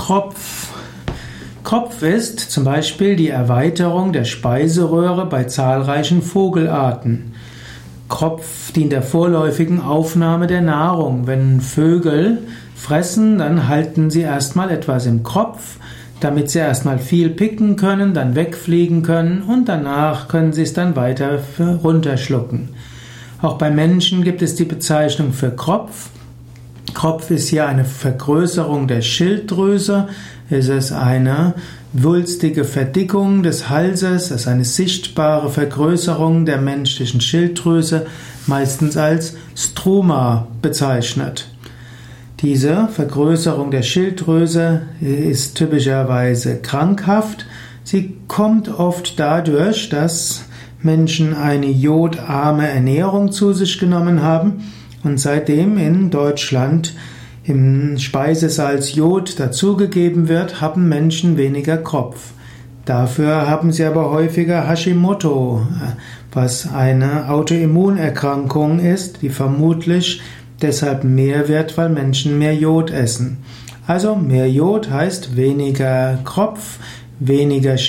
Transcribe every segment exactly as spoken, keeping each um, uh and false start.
Kropf. Kropf ist zum Beispiel die Erweiterung der Speiseröhre bei zahlreichen Vogelarten. Kropf dient der vorläufigen Aufnahme der Nahrung. Wenn Vögel fressen, dann halten sie erstmal etwas im Kropf, damit sie erstmal viel picken können, dann wegfliegen können und danach können sie es dann weiter runterschlucken. Auch bei Menschen gibt es die Bezeichnung für Kropf. Kropf ist hier eine Vergrößerung der Schilddrüse. Es ist eine wulstige Verdickung des Halses, es ist eine sichtbare Vergrößerung der menschlichen Schilddrüse, meistens als Struma bezeichnet. Diese Vergrößerung der Schilddrüse ist typischerweise krankhaft. Sie kommt oft dadurch, dass Menschen eine jodarme Ernährung zu sich genommen haben und seitdem in Deutschland im Speisesalz Jod dazugegeben wird, haben Menschen weniger Kropf. Dafür haben sie aber häufiger Hashimoto, was eine Autoimmunerkrankung ist, die vermutlich deshalb mehr wird, weil Menschen mehr Jod essen. Also mehr Jod heißt weniger Kropf, weniger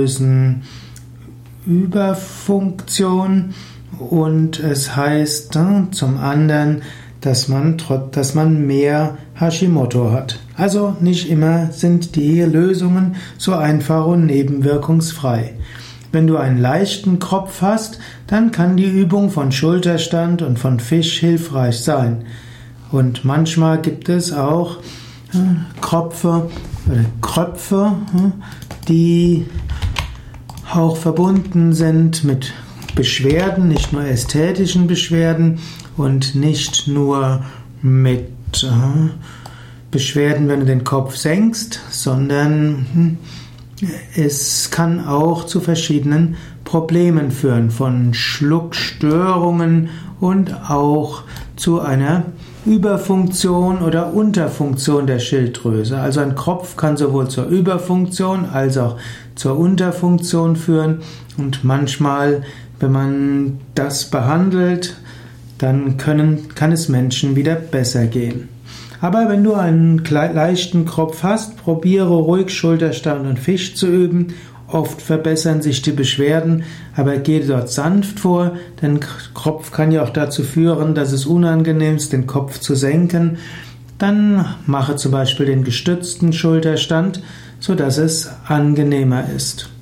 Schilddrüsenüberfunktion und es heißt zum anderen, dass man, dass man mehr Hashimoto hat. Also nicht immer sind die Lösungen so einfach und nebenwirkungsfrei. Wenn du einen leichten Kropf hast, dann kann die Übung von Schulterstand und von Fisch hilfreich sein. Und manchmal gibt es auch äh, Kropfe, äh, Kröpfe, äh, die auch verbunden sind mit Beschwerden, nicht nur ästhetischen Beschwerden und nicht nur mit äh, Beschwerden, wenn du den Kopf senkst, sondern hm, es kann auch zu verschiedenen Problemen führen, von Schluckstörungen und auch zu einer Überfunktion oder Unterfunktion der Schilddrüse. Also ein Kropf kann sowohl zur Überfunktion als auch zur Unterfunktion führen und manchmal, wenn man das behandelt, dann können, kann es Menschen wieder besser gehen. Aber wenn du einen leichten Kropf hast, probiere ruhig Schulterstand und Fisch zu üben. Oft verbessern sich die Beschwerden, aber geh dort sanft vor, denn Kropf kann ja auch dazu führen, dass es unangenehm ist, den Kopf zu senken. Dann mache zum Beispiel den gestützten Schulterstand, sodass es angenehmer ist.